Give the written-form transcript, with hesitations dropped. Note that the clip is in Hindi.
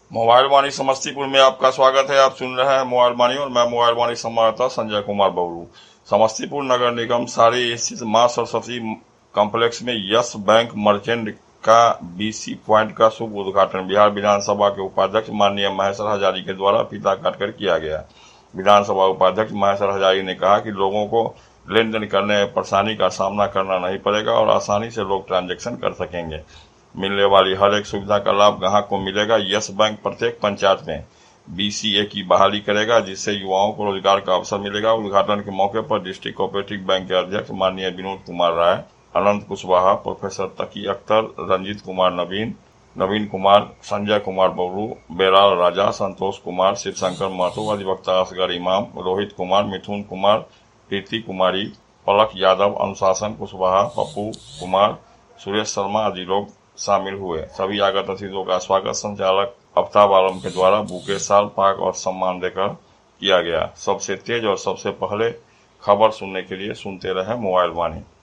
मोबाइल वाणी समस्तीपुर में आपका स्वागत है। आप सुन रहे हैं मोबाइल वाणी और मैं मोबाइल वाणी संवाददाता संजय कुमार बबलू। समस्तीपुर नगर निगम सारी स्थित मां सरस्वती कॉम्प्लेक्स में यस बैंक मर्चेंट का बीसी पॉइंट का शुभ उद्घाटन बिहार विधानसभा के उपाध्यक्ष माननीय महेश्वर हजारी के द्वारा फीता काटकर किया गया। विधानसभा उपाध्यक्ष महेश्वर हजारी ने कहा कि लोगों को लेन देन करने में परेशानी का सामना करना नहीं पड़ेगा और आसानी से लोग ट्रांजैक्शन कर सकेंगे। मिलने वाली हर एक सुविधा का लाभ ग्राहक को मिलेगा। यस बैंक प्रत्येक पंचायत में बीसीए की बहाली करेगा, जिससे युवाओं को रोजगार का अवसर मिलेगा। उद्घाटन के मौके पर डिस्ट्रिक्ट कोऑपरेटिव बैंक के अध्यक्ष माननीय विनोद कुमार राय, अनंत कुशवाहा, प्रोफेसर तकी अख्तर, रंजीत कुमार नवीन कुमार, संजय कुमार बबलू, बेलाल राजा, संतोष कुमार, शिवशंकर महतो, अधिवक्ता असगर इमाम, रोहित कुमार, मिथुन कुमार, प्रीति कुमारी, पलक यादव, अनुशासन कुशवाहा, पप्पू कुमार, सुरेश शर्मा आदि लोग शामिल हुए। सभी आगत अतिथियों का स्वागत संचालक आफ्ताब आलम के द्वारा बुके, साल, पाक और सम्मान देकर किया गया। सबसे तेज और सबसे पहले खबर सुनने के लिए सुनते रहे मोबाइल वाणी।